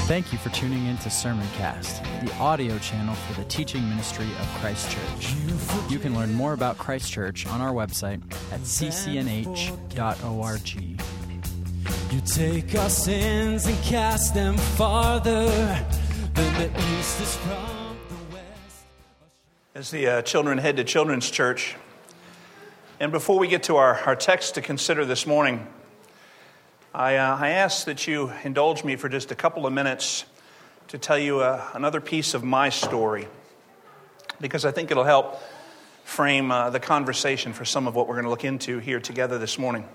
Thank you for tuning in to Sermoncast, the audio channel for the teaching ministry of Christ Church. You can learn more about Christ Church on our website at ccnh.org. You take our sins and cast them farther than the east is from the west. As the children head to Children's Church, and before we get to our text to consider this morning, I ask that you indulge me for just a couple of minutes to tell you another piece of my story, because I think it'll help frame the conversation for some of what we're going to look into here together this morning.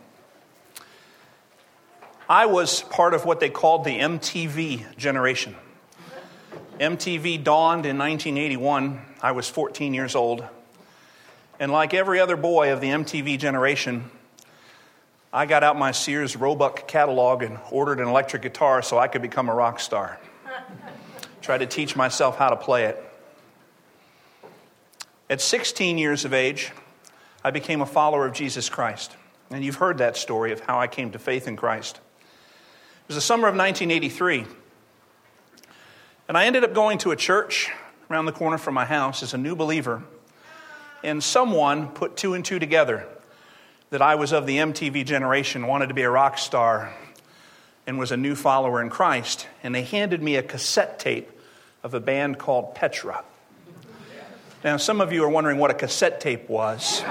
I was part of what they called the MTV generation. MTV dawned in 1981. I was 14 years old. And like every other boy of the MTV generation, I got out my Sears Roebuck catalog and ordered an electric guitar so I could become a rock star. Tried to teach myself how to play it. At 16 years of age, I became a follower of Jesus Christ. And you've heard that story of how I came to faith in Christ. It was the summer of 1983. And I ended up going to a church around the corner from my house as a new believer. And someone put two and two together that I was of the MTV generation, wanted to be a rock star, and was a new follower in Christ. And they handed me a cassette tape of a band called Petra. Now, some of you are wondering what a cassette tape was.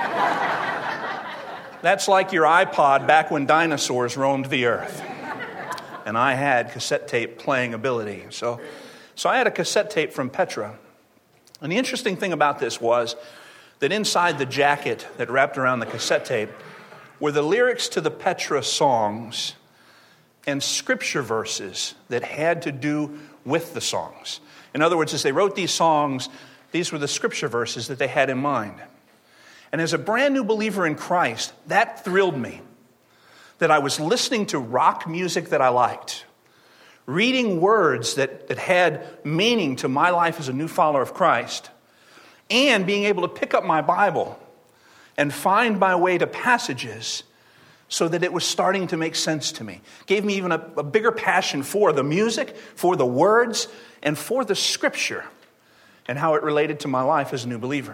That's like your iPod back when dinosaurs roamed the earth. And I had cassette tape playing ability. So I had a cassette tape from Petra. And the interesting thing about this was that inside the jacket that wrapped around the cassette tape were the lyrics to the Petra songs and scripture verses that had to do with the songs. In other words, as they wrote these songs, these were the scripture verses that they had in mind. And as a brand new believer in Christ, that thrilled me, that I was listening to rock music that I liked, reading words that had meaning to my life as a new follower of Christ, and being able to pick up my Bible and find my way to passages so that it was starting to make sense to me. Gave me even a bigger passion for the music, for the words, and for the scripture, and how it related to my life as a new believer.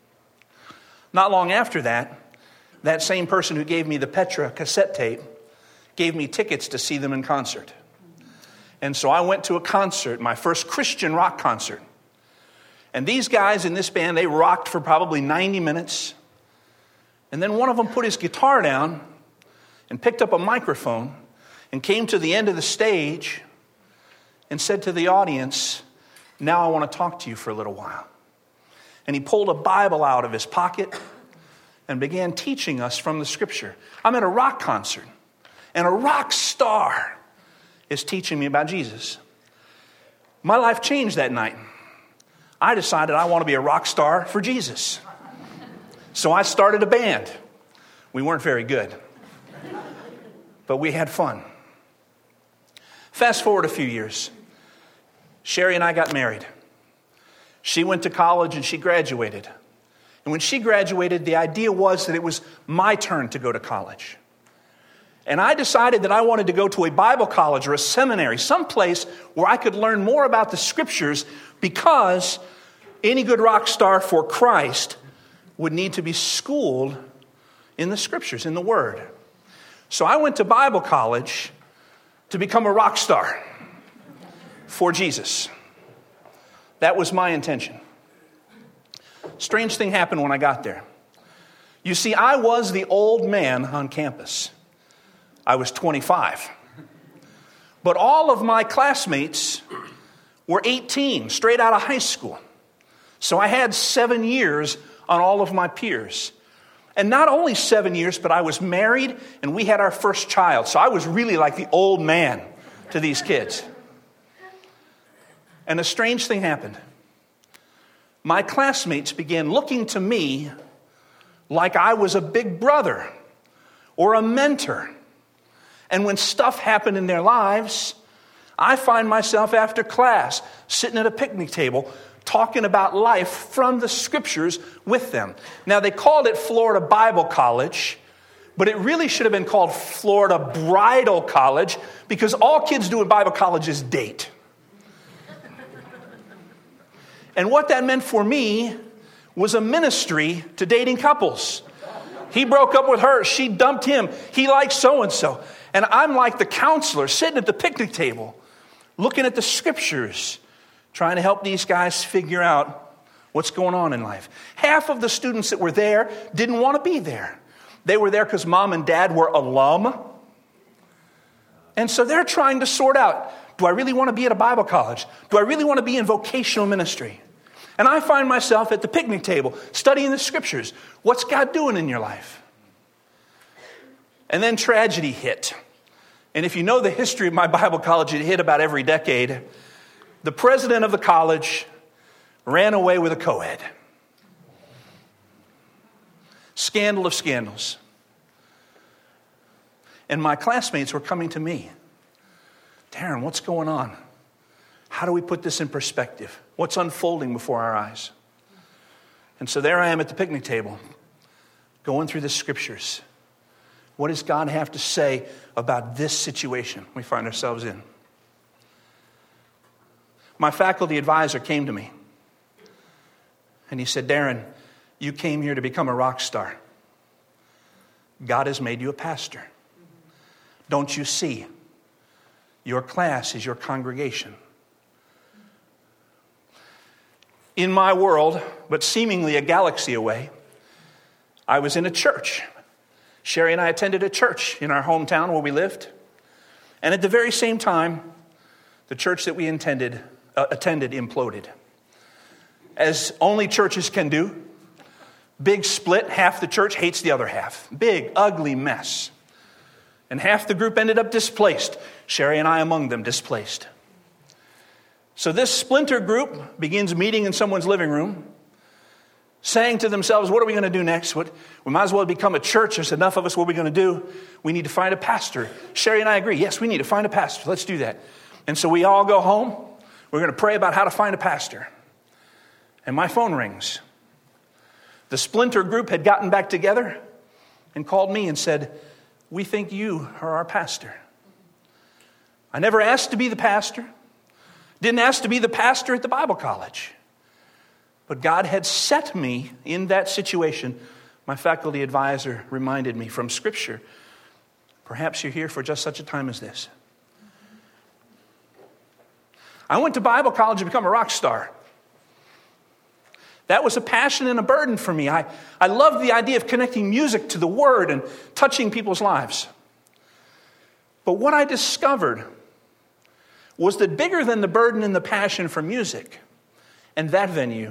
Not long after that, that same person who gave me the Petra cassette tape gave me tickets to see them in concert. And so I went to a concert, my first Christian rock concert. And these guys in this band, they rocked for probably 90 minutes. And then one of them put his guitar down and picked up a microphone and came to the end of the stage and said to the audience, "Now I want to talk to you for a little while." And he pulled a Bible out of his pocket and began teaching us from the scripture. I'm at a rock concert, and a rock star is teaching me about Jesus. My life changed that night. I decided I want to be a rock star for Jesus. So I started a band. We weren't very good, but we had fun. Fast forward a few years. Sherry and I got married. She went to college and she graduated. And when she graduated, the idea was that it was my turn to go to college. And I decided that I wanted to go to a Bible college or a seminary, someplace where I could learn more about the scriptures, because any good rock star for Christ would need to be schooled in the scriptures, in the Word. So I went to Bible college to become a rock star for Jesus. That was my intention. Strange thing happened when I got there. You see, I was the old man on campus. I was 25. But all of my classmates were 18, straight out of high school. So I had 7 years on all of my peers. And not only 7 years, but I was married and we had our first child. So I was really like the old man to these kids. And a strange thing happened. My classmates began looking to me like I was a big brother or a mentor. And when stuff happened in their lives, I find myself after class sitting at a picnic table talking about life from the scriptures with them. Now, they called it Florida Bible College, but it really should have been called Florida Bridal College, because all kids do in Bible college is date. And what that meant for me was a ministry to dating couples. He broke up with her. She dumped him. He likes so-and-so. And I'm like the counselor sitting at the picnic table, looking at the scriptures, trying to help these guys figure out what's going on in life. Half of the students that were there didn't want to be there. They were there because mom and dad were alum. And so they're trying to sort out, do I really want to be at a Bible college? Do I really want to be in vocational ministry? And I find myself at the picnic table studying the scriptures. What's God doing in your life? And then tragedy hit. And if you know the history of my Bible college, it hit about every decade. The president of the college ran away with a co-ed. Scandal of scandals. And my classmates were coming to me. Darren, what's going on? How do we put this in perspective? What's unfolding before our eyes? And so there I am at the picnic table, going through the scriptures. What does God have to say about this situation we find ourselves in? My faculty advisor came to me, and he said, Darren, you came here to become a rock star. God has made you a pastor. Don't you see? Your class is your congregation. In my world, but seemingly a galaxy away, I was in a church. Sherry and I attended a church in our hometown where we lived. And at the very same time, the church that we attended imploded. As only churches can do. Big split, half the church hates the other half. Big, ugly mess. And half the group ended up displaced. Sherry and I among them, displaced. So this splinter group begins meeting in someone's living room, saying to themselves, what are we going to do next? We might as well become a church. There's enough of us. What are we going to do? We need to find a pastor. Sherry and I agree. Yes, we need to find a pastor. Let's do that. And so we all go home. We're going to pray about how to find a pastor. And my phone rings. The splinter group had gotten back together and called me and said, we think you are our pastor. I never asked to be the pastor. Didn't ask to be the pastor at the Bible college. But God had set me in that situation. My faculty advisor reminded me from Scripture, perhaps you're here for just such a time as this. I went to Bible college to become a rock star. That was a passion and a burden for me. I loved the idea of connecting music to the Word and touching people's lives. But what I discovered was that bigger than the burden and the passion for music and that venue,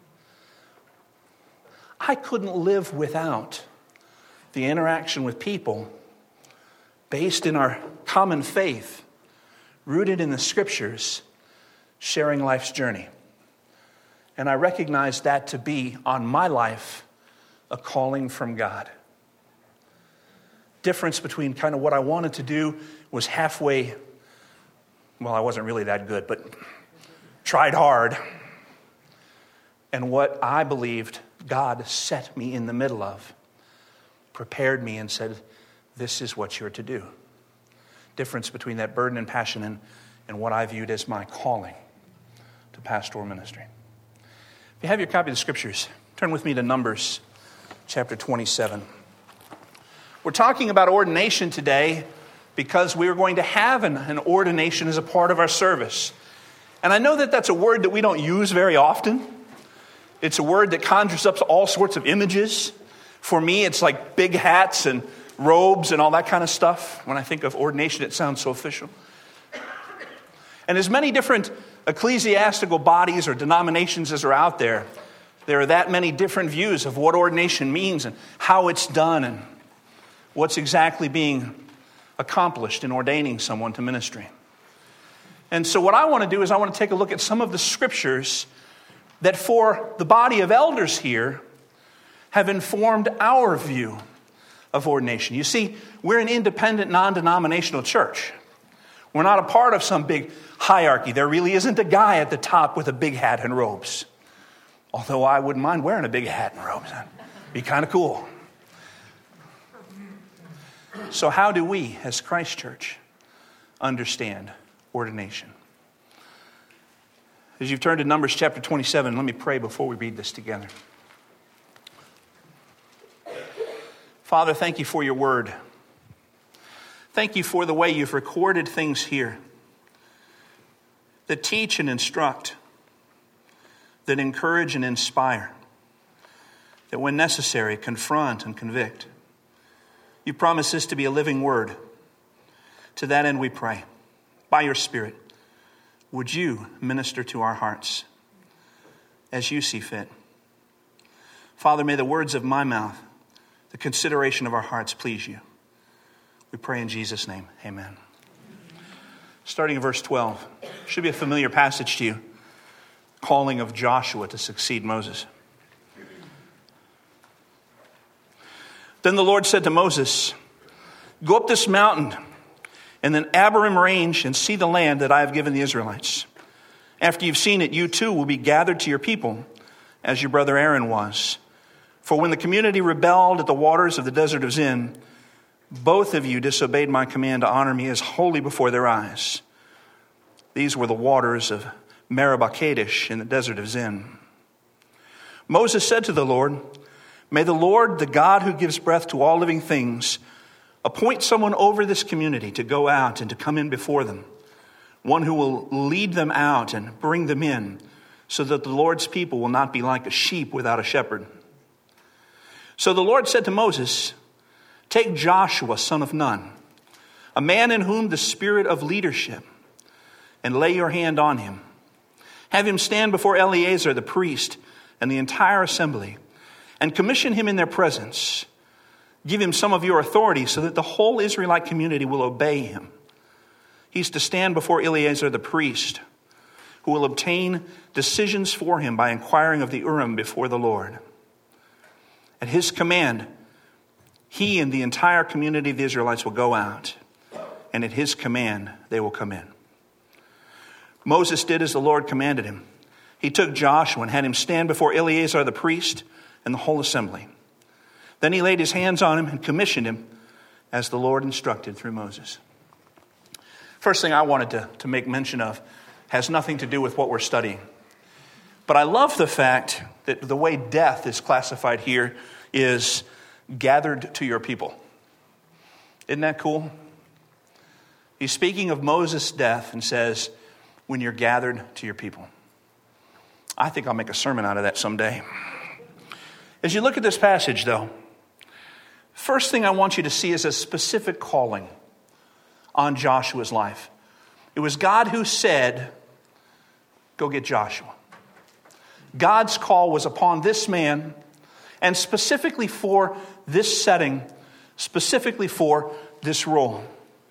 I couldn't live without the interaction with people based in our common faith, rooted in the Scriptures, sharing life's journey. And I recognized that to be, on my life, a calling from God. Difference between kind of what I wanted to do was halfway. Well, I wasn't really that good, but tried hard. And what I believed God set me in the middle of, prepared me and said, this is what you're to do. Difference between that burden and passion and what I viewed as my calling to pastoral ministry. If you have your copy of the Scriptures, turn with me to Numbers chapter 27. We're talking about ordination today because we are going to have an ordination as a part of our service. And I know that that's a word that we don't use very often. It's a word that conjures up all sorts of images. For me, it's like big hats and robes and all that kind of stuff. When I think of ordination, it sounds so official. And as many different ecclesiastical bodies or denominations as are out there, there are that many different views of what ordination means and how it's done and what's exactly being accomplished in ordaining someone to ministry. And so what I want to do is I want to take a look at some of the scriptures that for the body of elders here have informed our view of ordination. You see, we're an independent, non-denominational church. We're not a part of some big hierarchy. There really isn't a guy at the top with a big hat and robes. Although I wouldn't mind wearing a big hat and robes. That'd be kind of cool. So how do we, as Christ Church, understand ordination? As you've turned to Numbers chapter 27, let me pray before we read this together. Father, thank you for your word. Thank you for the way you've recorded things here that teach and instruct, that encourage and inspire, that when necessary, confront and convict. You promise this to be a living word. To that end we pray. By your Spirit, would you minister to our hearts as you see fit? Father, may the words of my mouth, the consideration of our hearts please you. We pray in Jesus' name. Amen. Starting in verse 12. Should be a familiar passage to you. Calling of Joshua to succeed Moses. Then the Lord said to Moses, "Go up this mountain and then Abiram range and see the land that I have given the Israelites. After you've seen it, you too will be gathered to your people, as your brother Aaron was. For when the community rebelled at the waters of the desert of Zin, both of you disobeyed my command to honor me as holy before their eyes. These were the waters of Meribah Kadesh in the desert of Zin." Moses said to the Lord, "May the Lord, the God who gives breath to all living things, appoint someone over this community to go out and to come in before them, one who will lead them out and bring them in, so that the Lord's people will not be like a sheep without a shepherd." So the Lord said to Moses, "Take Joshua, son of Nun, a man in whom the spirit of leadership, and lay your hand on him. Have him stand before Eleazar the priest and the entire assembly, and commission him in their presence. Give him some of your authority so that the whole Israelite community will obey him. He's to stand before Eleazar the priest, who will obtain decisions for him by inquiring of the Urim before the Lord. At his command, he and the entire community of the Israelites will go out, and at his command, they will come in." Moses did as the Lord commanded him. He took Joshua and had him stand before Eleazar the priest and the whole assembly. Then he laid his hands on him and commissioned him as the Lord instructed through Moses. First thing I wanted to make mention of has nothing to do with what we're studying. But I love the fact that the way death is classified here is gathered to your people. Isn't that cool? He's speaking of Moses' death and says, when you're gathered to your people. I think I'll make a sermon out of that someday. As you look at this passage, though, first thing I want you to see is a specific calling on Joshua's life. It was God who said, "Go get Joshua." God's call was upon this man, and specifically for this setting, specifically for this role.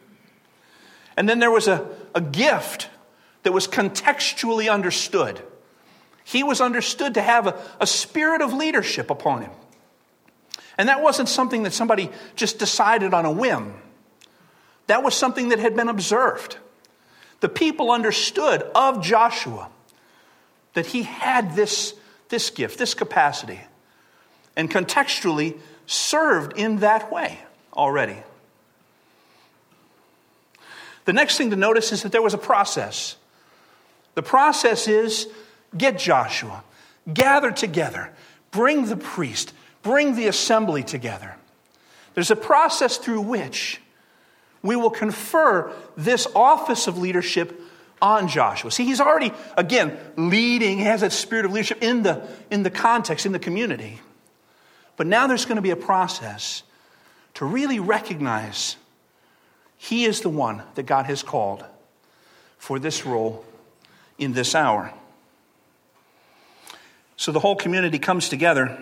And then there was a gift that was contextually understood. He was understood to have a spirit of leadership upon him. And that wasn't something that somebody just decided on a whim. That was something that had been observed. The people understood of Joshua that he had this gift, this capacity, and contextually served in that way already. The next thing to notice is that there was a process. The process is get Joshua, gather together, bring the priest, bring the assembly together. There's a process through which we will confer this office of leadership on Joshua. See, he's already, again, leading. He has that spirit of leadership in the context, in the community. But now there's going to be a process to really recognize he is the one that God has called for this role in this hour. So the whole community comes together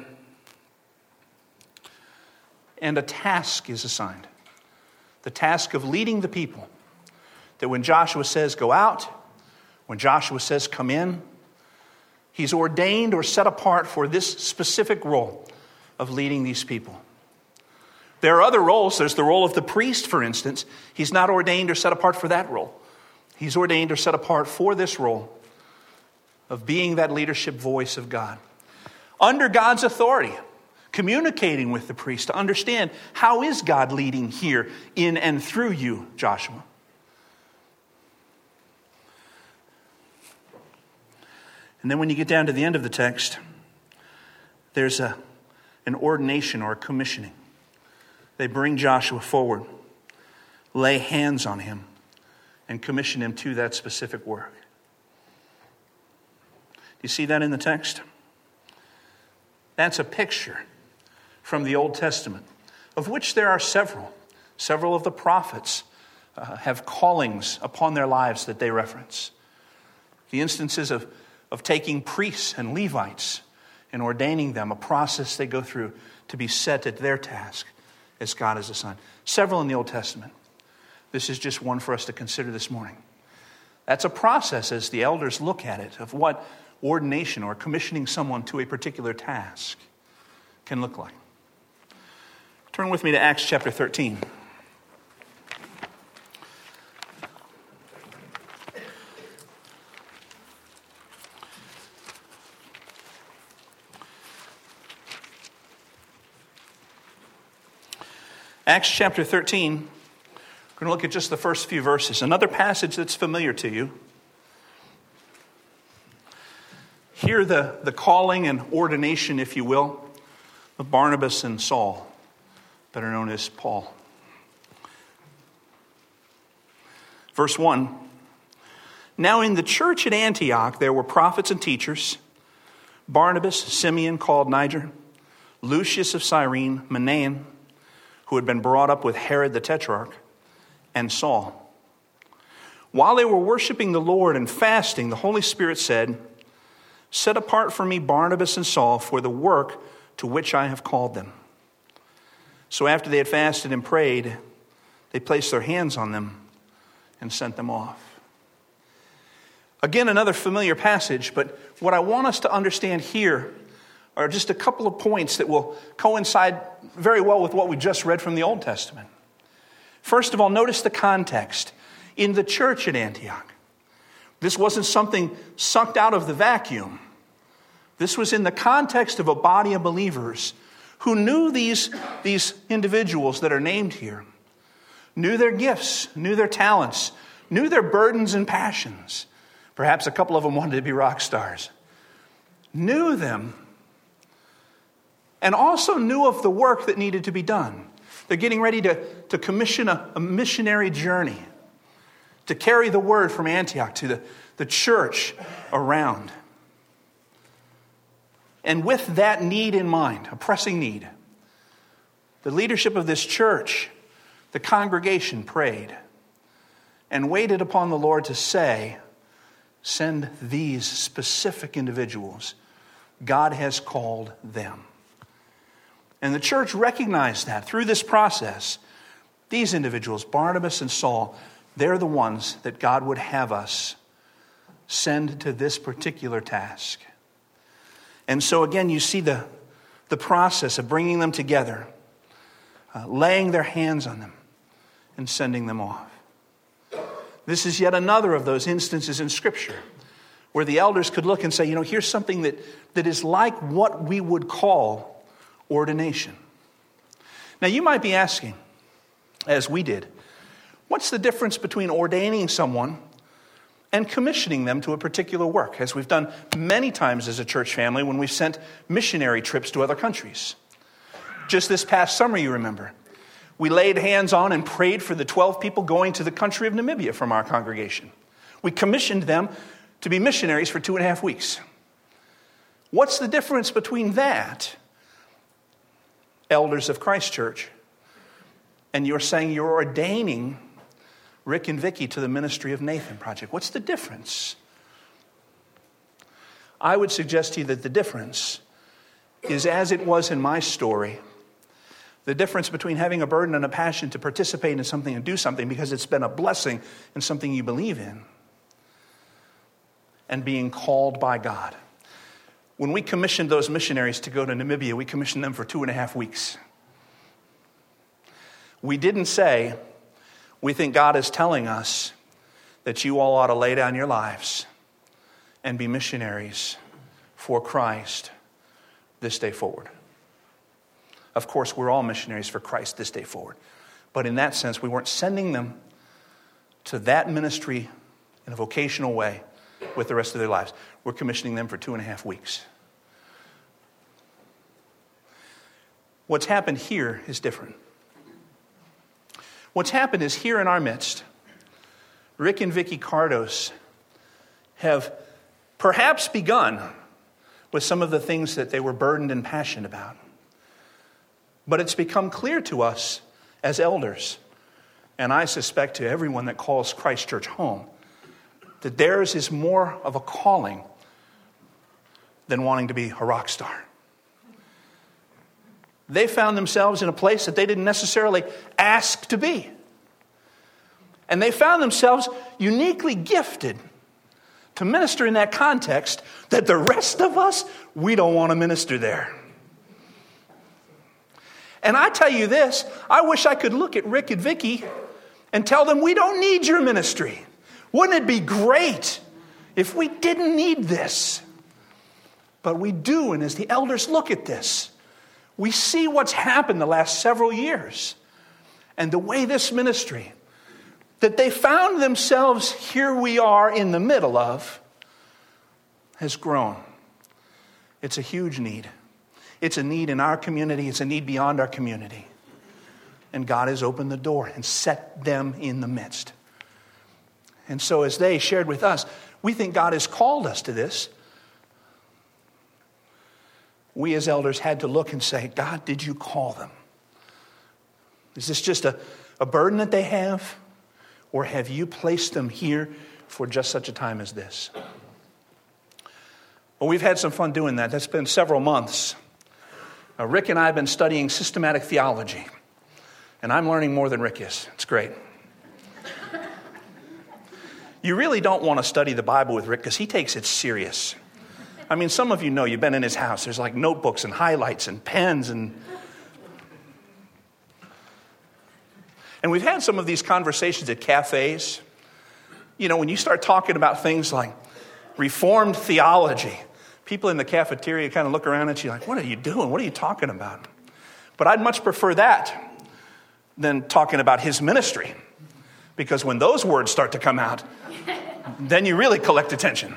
and a task is assigned. The task of leading the people. That when Joshua says go out, when Joshua says come in, he's ordained or set apart for this specific role of leading these people. There are other roles. There's the role of the priest, for instance. He's not ordained or set apart for that role. He's ordained or set apart for this role of being that leadership voice of God. Under God's authority, communicating with the priest to understand how is God leading here in and through you, Joshua. And then when you get down to the end of the text, there's an ordination or a commissioning. They bring Joshua forward, lay hands on him, and commission him to that specific work. Do you see that in the text? That's a picture from the Old Testament, of which there are several. Several of the prophets have callings upon their lives that they reference. The instances of taking priests and Levites and ordaining them, a process they go through to be set at their task as God has assigned. Several in the Old Testament. This is just one for us to consider this morning. That's a process as the elders look at it of what ordination or commissioning someone to a particular task can look like. Turn with me to Acts chapter 13. Acts chapter 13, we're going to look at just the first few verses. Another passage that's familiar to you. Here the calling and ordination, if you will, of Barnabas and Saul, better known as Paul. Verse 1, now in the church at Antioch there were prophets and teachers, Barnabas, Simeon called Niger, Lucius of Cyrene, Manaen, who had been brought up with Herod the Tetrarch, and Saul. While they were worshiping the Lord and fasting, the Holy Spirit said, set apart for me Barnabas and Saul for the work to which I have called them. So after they had fasted and prayed, they placed their hands on them and sent them off. Again, another familiar passage, but what I want us to understand here are just a couple of points that will coincide very well with what we just read from the Old Testament. First of all, notice the context. In the church at Antioch, this wasn't something sucked out of the vacuum. This was in the context of a body of believers who knew these individuals that are named here, knew their gifts, knew their talents, knew their burdens and passions. Perhaps a couple of them wanted to be rock stars. Knew them, and also knew of the work that needed to be done. They're getting ready to commission a missionary journey to carry the word from Antioch to the church around. And with that need in mind, a pressing need, the leadership of this church, the congregation prayed and waited upon the Lord to say, send these specific individuals. God has called them. And the church recognized that through this process. These individuals, Barnabas and Saul, they're the ones that God would have us send to this particular task. And so again, you see the process of bringing them together, laying their hands on them, and sending them off. This is yet another of those instances in Scripture where the elders could look and say, here's something that is like what we would call ordination. Now you might be asking, as we did, what's the difference between ordaining someone and commissioning them to a particular work, as we've done many times as a church family when we've sent missionary trips to other countries? Just this past summer, you remember, we laid hands on and prayed for the 12 people going to the country of Namibia from our congregation. We commissioned them to be missionaries for 2.5 weeks. What's the difference between that, elders of Christ Church, and you're saying you're ordaining Rick and Vicky to the Ministry of Nathan Project? What's the difference? I would suggest to you that the difference is, as it was in my story, the difference between having a burden and a passion to participate in something and do something because it's been a blessing and something you believe in, and being called by God. When we commissioned those missionaries to go to Namibia, we commissioned them for 2.5 weeks. We didn't say, we think God is telling us that you all ought to lay down your lives and be missionaries for Christ this day forward. Of course, we're all missionaries for Christ this day forward. But in that sense, we weren't sending them to that ministry in a vocational way. with the rest of their lives. We're commissioning them for 2.5 weeks. What's happened here is different. What's happened is here in our midst, Rick and Vicki Cardos have perhaps begun with some of the things that they were burdened and passionate about. But it's become clear to us as elders, and I suspect to everyone that calls Christ Church home, that theirs is more of a calling than wanting to be a rock star. They found themselves in a place that they didn't necessarily ask to be. And they found themselves uniquely gifted to minister in that context that the rest of us, we don't want to minister there. And I tell you this, I wish I could look at Rick and Vicki and tell them we don't need your ministry. Wouldn't it be great if we didn't need this? But we do, and as the elders look at this, we see what's happened the last several years. And the way this ministry, that they found themselves here we are in the middle of, has grown. It's a huge need. It's a need in our community. It's a need beyond our community. And God has opened the door and set them in the midst. And so as they shared with us, we think God has called us to this. We as elders had to look and say, God, did you call them? Is this just a burden that they have? Or have you placed them here for just such a time as this? Well, we've had some fun doing that. That's been several months. Rick and I have been studying systematic theology. And I'm learning more than Rick is. It's great. You really don't want to study the Bible with Rick because he takes it serious. I mean, some of you know, you've been in his house. There's like notebooks and highlights and pens and we've had some of these conversations at cafes. You know, when you start talking about things like Reformed theology, people in the cafeteria kind of look around at you like, what are you doing? What are you talking about? But I'd much prefer that than talking about his ministry. Because when those words start to come out, then you really collect attention.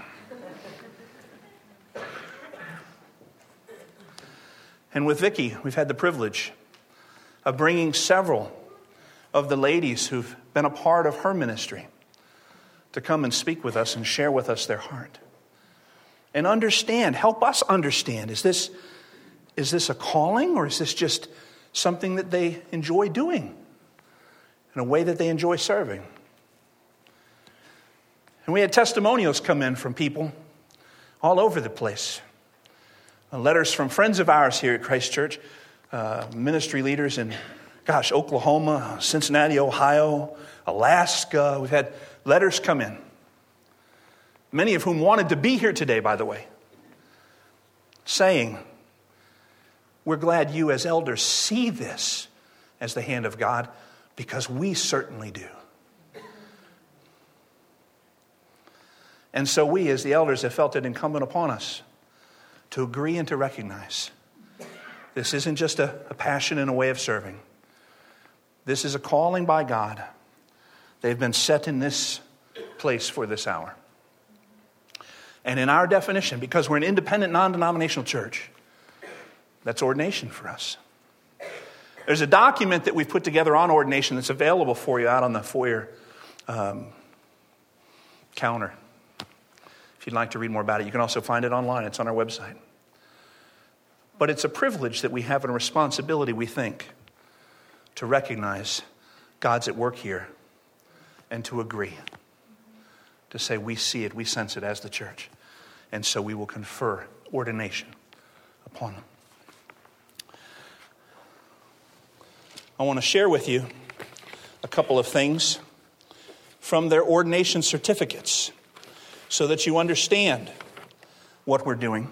And with Vicki, we've had the privilege of bringing several of the ladies who've been a part of her ministry to come and speak with us and share with us their heart. And understand, help us understand, is this a calling or is this just something that they enjoy doing in a way that they enjoy serving? And we had testimonials come in from people all over the place. Letters from friends of ours here at Christ Church, ministry leaders in, Oklahoma, Cincinnati, Ohio, Alaska. We've had letters come in. Many of whom wanted to be here today, by the way, saying, we're glad you as elders see this as the hand of God, because we certainly do. And so we as the elders have felt it incumbent upon us to agree and to recognize this isn't just a passion and a way of serving. This is a calling by God. They've been set in this place for this hour. And in our definition, because we're an independent, non-denominational church, that's ordination for us. There's a document that we've put together on ordination that's available for you out on the foyer counter. If you'd like to read more about it, you can also find it online. It's on our website. But it's a privilege that we have and a responsibility, we think, to recognize God's at work here and to agree. To say we see it, we sense it as the church. And so we will confer ordination upon them. I want to share with you a couple of things from their ordination certificates so that you understand what we're doing.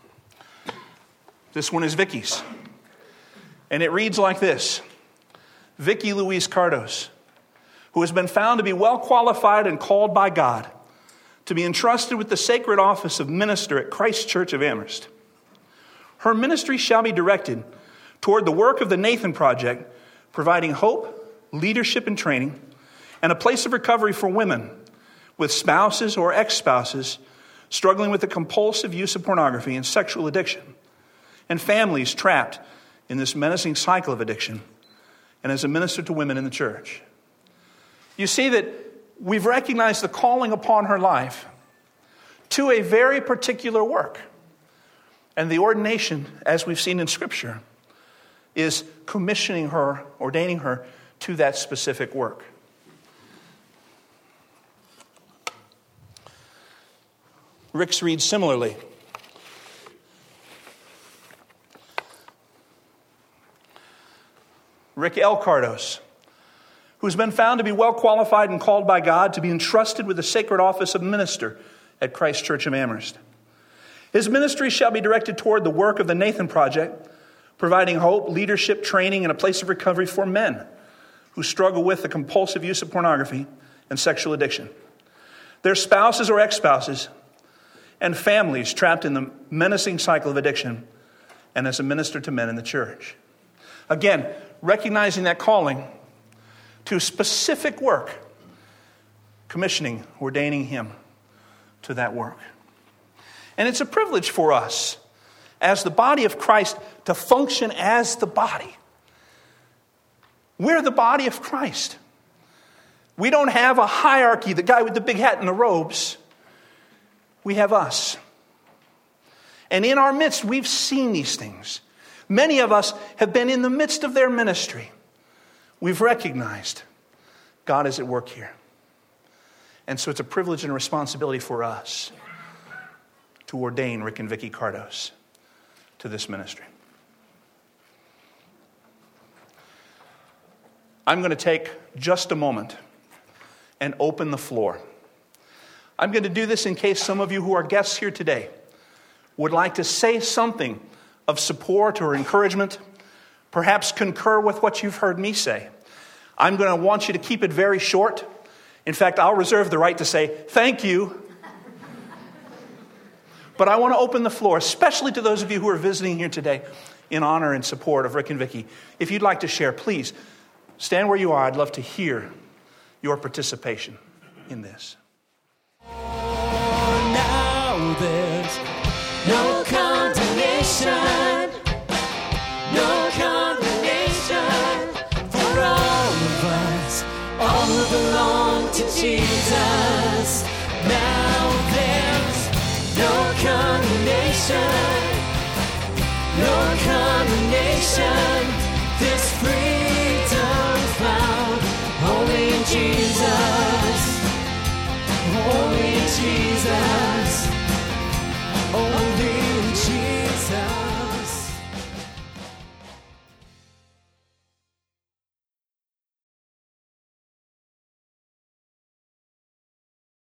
This one is Vicki's. And it reads like this. Vicki Louise Cardos, who has been found to be well qualified and called by God to be entrusted with the sacred office of minister at Christ Church of Amherst. Her ministry shall be directed toward the work of the Nathan Project, providing hope, leadership, and training, and a place of recovery for women with spouses or ex-spouses struggling with the compulsive use of pornography and sexual addiction, and families trapped in this menacing cycle of addiction, and as a minister to women in the church. You see that we've recognized the calling upon her life to a very particular work. And the ordination, as we've seen in Scripture, is commissioning her, ordaining her to that specific work. Rick's reads similarly. Rick L. Cardos, who's been found to be well qualified and called by God to be entrusted with the sacred office of minister at Christ Church of Amherst. His ministry shall be directed toward the work of the Nathan Project, providing hope, leadership, training, and a place of recovery for men who struggle with the compulsive use of pornography and sexual addiction, their spouses or ex-spouses, and families trapped in the menacing cycle of addiction, and as a minister to men in the church. Again, recognizing that calling to specific work, commissioning, ordaining him to that work. And it's a privilege for us as the body of Christ to function as the body. We're the body of Christ. We don't have a hierarchy, the guy with the big hat and the robes. We have us. And in our midst, we've seen these things. Many of us have been in the midst of their ministry. We've recognized God is at work here. And so it's a privilege and a responsibility for us to ordain Rick and Vicki Cardos to this ministry. I'm going to take just a moment and open the floor. I'm going to do this in case some of you who are guests here today would like to say something of support or encouragement, perhaps concur with what you've heard me say. I'm going to want you to keep it very short. In fact, I'll reserve the right to say, thank you. But I want to open the floor, especially to those of you who are visiting here today, in honor and support of Rick and Vicki. If you'd like to share, please stand where you are. I'd love to hear your participation in this. Now there's no condemnation, no condemnation for all of us. All who belong to Jesus. Now there's no condemnation, no condemnation. This freedom found only in Jesus, only in Jesus.